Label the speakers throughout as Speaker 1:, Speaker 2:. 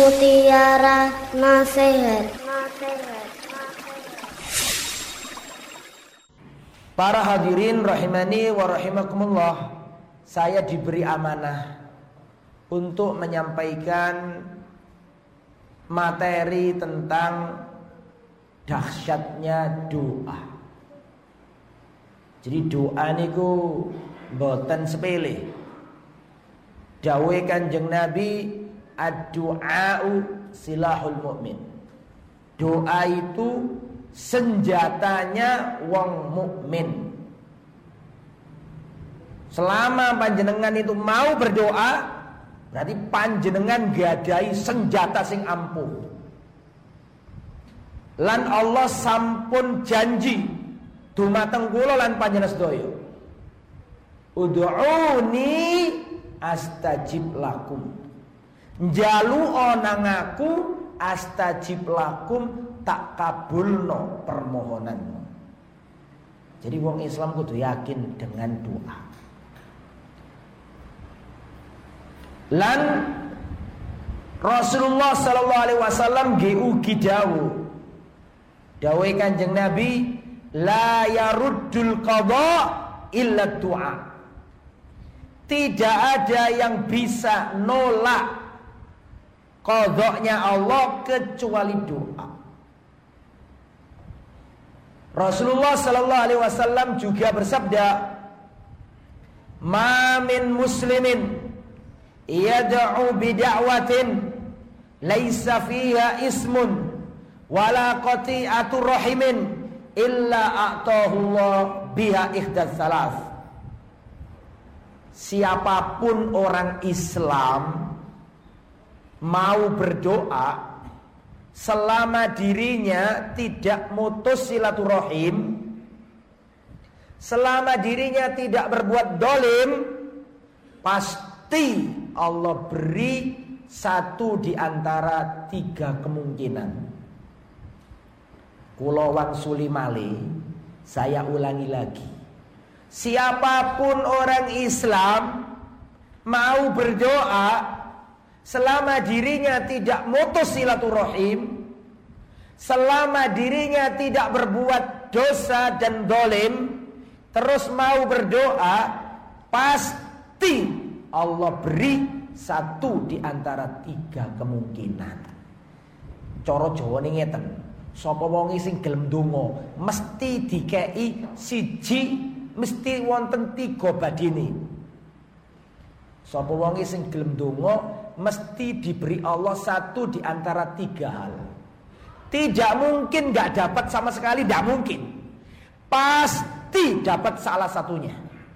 Speaker 1: Mutiara Nasihat.
Speaker 2: Para hadirin rahimani wa rahimakumullah, saya diberi amanah untuk menyampaikan materi tentang dahsyatnya doa. Jadi doa niku mboten sepele. Dawuh Kanjeng Nabi, ad-du'a'u silahul mu'min. Doa itu senjatanya wong mukmin. Selama panjenengan itu mau berdoa, berarti panjenengan gadahi senjata sing ampuh. Lan Allah sampun janji dumateng kula lan panjenengan sedaya, ud'uni astajib lakum. Njalu'a nang aku astajib lakum, tak kabulno permohonanmu. Jadi wong Islam kudu yakin dengan doa. Lan Rasulullah sallallahu alaihi wasallam ugi dawuh Kanjeng Nabi, la yaruddul qadha illa du'a. Tidak ada yang bisa nolak qadha-nya Allah kecuali doa. Rasulullah sallallahu alaihi wasallam juga bersabda, ma min muslimin yad'u bid'awatin laisa fiha ismun wala qati'atu rahimin illa a'tahullah biha ihdas salaf. Siapapun orang Islam mau berdoa selama dirinya tidak mutus silaturahim, selama dirinya tidak berbuat dolim, pasti Allah beri satu di antara tiga kemungkinan. Kula wangsuli malih, saya ulangi lagi. Siapapun orang Islam mau berdoa selama dirinya tidak mutus silaturahim, selama dirinya tidak berbuat dosa dan dolim, terus mau berdoa, pasti Allah beri satu di antara tiga kemungkinan. Cara Jawane ngeten, sapa wong sing gelem donga mesti dikei siji, mesti wonten tiga badine. Sapa wong sing gelem donga mesti diberi Allah satu di antara tiga hal. Tidak mungkin gak dapat sama sekali, tidak mungkin. Pasti dapat salah satunya.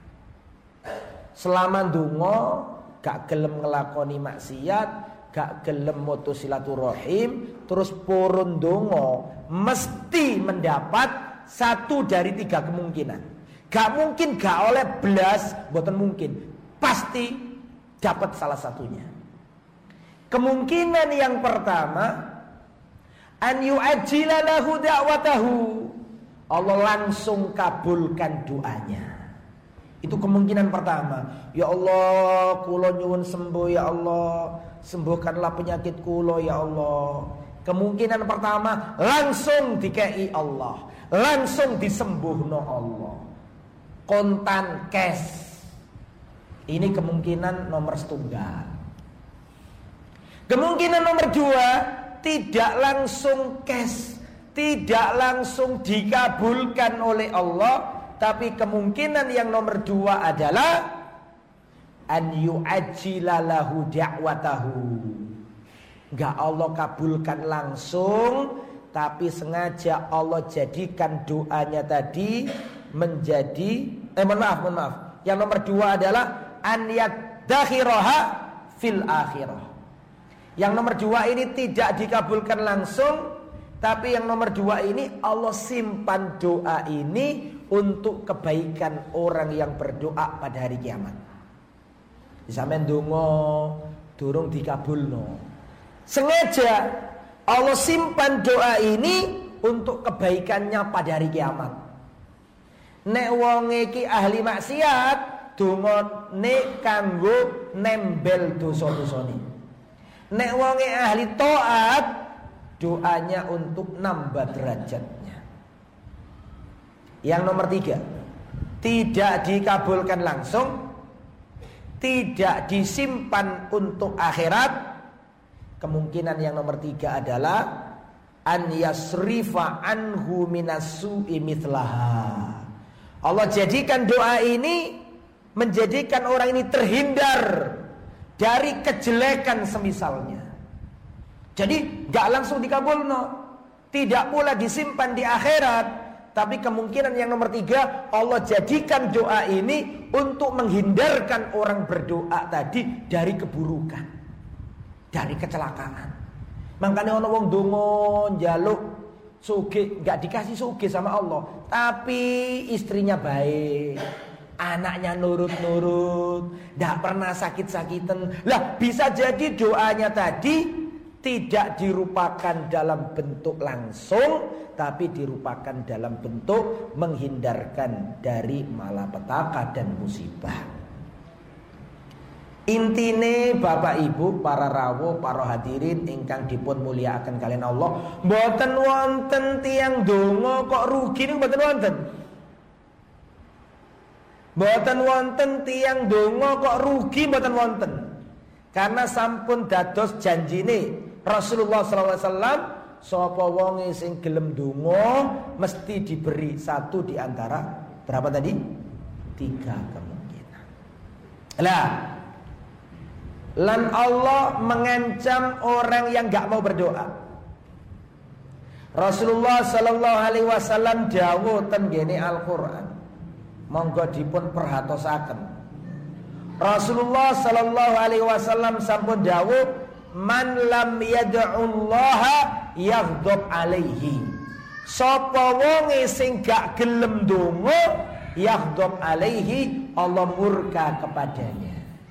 Speaker 2: Selama ndonga gak gelem ngelakoni maksiat, gak gelem mutus silaturahim, terus purun ndonga, mesti mendapat satu dari tiga kemungkinan. Gak mungkin gak oleh belas, mboten mungkin. Pasti dapat salah satunya. Kemungkinan yang pertama, an yu'ajjila lahu da'watahu. Allah langsung kabulkan doanya. Itu kemungkinan pertama. Ya Allah, kula nyuwun sembuh ya Allah, sembuhkanlah penyakit kula ya Allah. Kemungkinan pertama langsung dikei Allah, langsung disembuhno Allah. Kontan cash. Ini kemungkinan nomor setunggal. Kemungkinan nomor dua, tidak langsung cash, tidak langsung dikabulkan oleh Allah. Tapi kemungkinan yang nomor dua adalah an yu'ajjila lahu da'watahu. Enggak Allah kabulkan langsung, tapi sengaja Allah jadikan doanya tadi menjadi mohon maaf. Yang nomor dua adalah an yaddakhiraha fil akhirah. Yang nomor dua ini tidak dikabulkan langsung, tapi yang nomor dua ini Allah simpan doa ini untuk kebaikan orang yang berdoa pada hari kiamat. Sampeyan ndonga durung dikabulno, sengaja Allah simpan doa ini untuk kebaikannya pada hari kiamat. Nek wong iki ahli maksiat, dongane kanggo nembel dosa-dosane. Nek wonge ahli taat, doanya untuk nambah derajatnya. Yang nomor 3, tidak dikabulkan langsung, tidak disimpan untuk akhirat. Kemungkinan yang nomor 3 adalah an yasrifa anhu minassu'i mithlaha. Allah jadikan doa ini menjadikan orang ini terhindar dari kejelekan semisalnya. Jadi gak langsung dikabulno, tidak pula disimpan di akhirat. Tapi kemungkinan yang nomor 3, Allah jadikan doa ini untuk menghindarkan orang berdoa tadi dari keburukan, dari kecelakaan. Makanya ono wong donga njaluk sugih, gak dikasih sugih sama Allah, tapi istrinya baik, anaknya nurut-nurut, gak pernah sakit-sakitan. Lah bisa jadi doanya tadi tidak dirupakan dalam bentuk langsung, tapi dirupakan dalam bentuk menghindarkan dari malapetaka dan musibah. Intine Bapak Ibu, para rawuh, para hadirin ingkang dipun mulyakaken kalian Allah, mboten wonten tiyang donga kok rugi niku mboten wonten. Mboten wonten tiyang donga kok rugi mboten wonten. Karena sampun dados janjine Rasulullah SAW, sapa wonge sing gelem donga mesti diberi satu di antara berapa tadi? 3 kemungkinan. Lan Allah mengancam orang yang gak mau berdoa. Rasulullah SAW dawuh ten ngene Al-Qur'an. Monggo dipun perhatosaken. Rasulullah SAW sampun dawuh, man lam yad'ullaha yaghdab alaihi. Sapa wonge sing gak gelem donga, yaghdab alaihi, Allah murka kepadanya.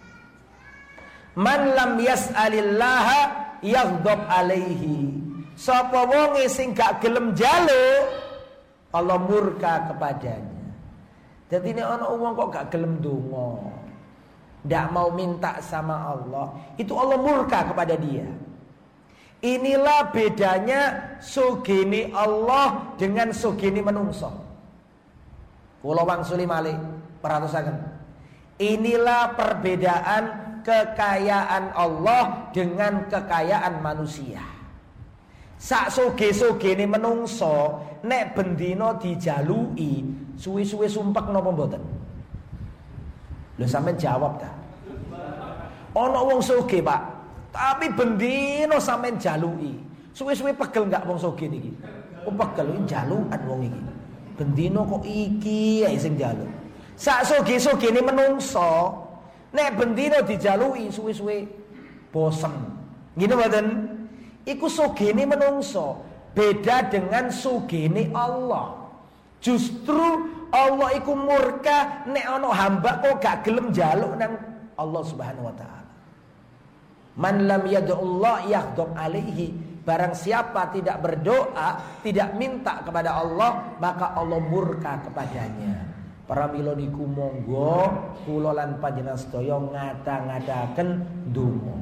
Speaker 2: Man lam yas'alillaha yaghdab alaihi. Sapa wonge sing gak gelem njaluk, Allah murka kepadanya. Dadi nek ana wong kok gak gelem donga, ndak mau minta sama Allah, itu Allah murka kepada dia. Inilah bedanya sugini Allah dengan sugini menungso. Kula wangsuli malih perhatosaken. Inilah perbedaan kekayaan Allah dengan kekayaan manusia. Sak suge-sugene menungso nek bendina dijalui, suwe-suwe sumpek napa mboten? Lho sampean jawab ta. Ana wong sugih, Pak, tapi bendina sampean jaluki. Suwe-suwe pegel enggak wong sugih niki? Oh pegel iki jalukan wong iki. Bendina kok iki ae sing jaluk. Sak sugih-sugene menungso nek bendina dijaluki suwe-suwe bosen. Ngene mboten? Iku sugihne menungso, beda dengan sugihne Allah. Justru Allah iku murka nek ana hamba kok gak gelem njaluk nang Allah Subhanahu wa taala. Man lam yad'ullah yaghdab alaihi. Barang siapa tidak berdoa, tidak minta kepada Allah, maka Allah murka kepadanya. Para mila niku monggo kula lan panjenengan sedaya ngata-ngataken donga.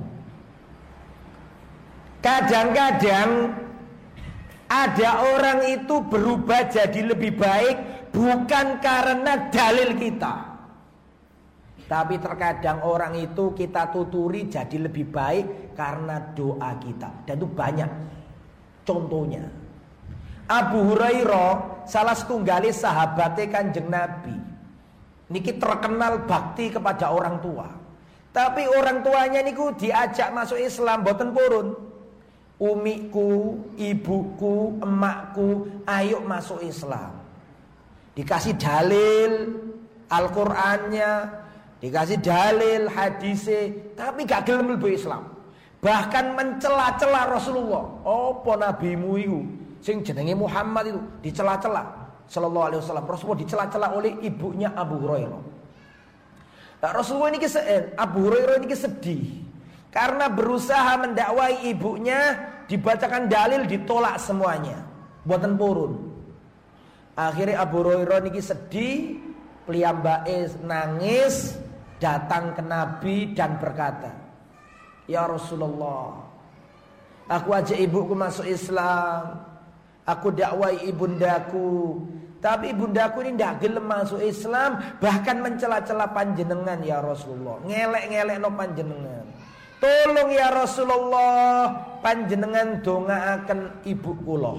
Speaker 2: Kadang-kadang ada orang itu berubah jadi lebih baik bukan karena dalil kita, tapi terkadang orang itu kita tuturi jadi lebih baik karena doa kita. Dan itu banyak contohnya. Abu Hurairah salah setunggali sahabatnya Kanjeng Nabi, niki terkenal bakti kepada orang tua. Tapi orang tuanya niku diajak masuk Islam boten purun. Umiku, ibuku, emakku, ayo masuk Islam. Dikasih dalil Al-Qur'annya, dikasih dalil hadisnya, tapi gak gelem mlebu Islam. Bahkan mencela-cela Rasulullah. Apa nabimu itu sing jenenge Muhammad itu dicela-cela sallallahu alaihi wasallam. Rasulullah dicela-cela oleh ibunya Abu Hurairah. Nah, Rasulullah ini Abu Hurairah ini sedih karena berusaha mendakwai ibunya, dibacakan dalil ditolak semuanya, boten purun. Akhirnya Abu Hurairah niki sedih, piyambake nangis, datang ke Nabi dan berkata, Ya Rasulullah, aku ajak ibuku masuk Islam, aku dakwai ibundaku, tapi ibundaku ini tidak gelem masuk Islam, bahkan mencela-cela panjenengan ya Rasulullah, ngelek-ngelek no panjenengan. Tolong ya Rasulullah, panjenengan dongaaken ibu kula.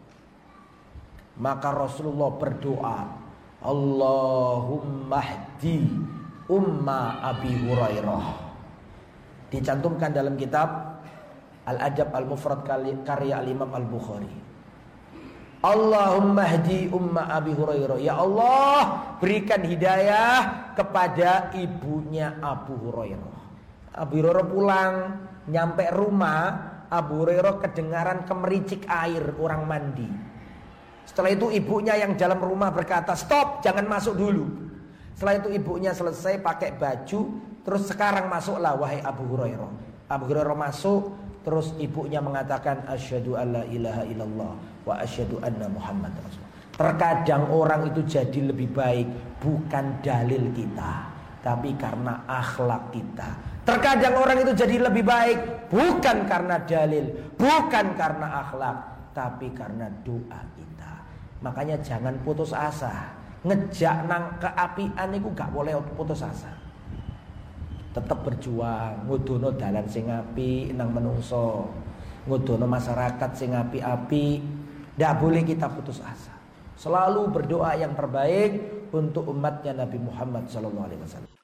Speaker 2: Maka Rasulullah berdoa, Allahumma hdi umma Abi Hurairah. Dicantumkan dalam kitab Al-Adab Al-Mufrad karya Al-Imam Al-Bukhari. Allahumma hdi umma Abi Hurairah. Ya Allah, berikan hidayah kepada ibunya Abu Hurairah. Abu Hurairah pulang, nyampe rumah, Abu Hurairah kedengaran kemericik air orang mandi. Setelah itu ibunya yang dalam rumah berkata, stop, jangan masuk dulu. Setelah itu ibunya selesai pakai baju, terus sekarang masuklah wahai Abu Hurairah. Abu Hurairah masuk, terus ibunya mengatakan, asyhadu alla ilaha illallah wa asyhadu anna Muhammad Rasulullah. Terkadang orang itu jadi lebih baik bukan dalil kita, tapi karena akhlak kita. Terkadang orang itu jadi lebih baik bukan karena dalil, bukan karena akhlak, tapi karena doa kita. Makanya jangan putus asa. Ngejak nang keapian itu gak boleh putus asa. Tetap berjuang, ngudono dalan sing apik nang menungso, ngudono masyarakat sing apik-apik. Ndak boleh kita putus asa. Selalu berdoa yang terbaik untuk umatnya Nabi Muhammad SAW.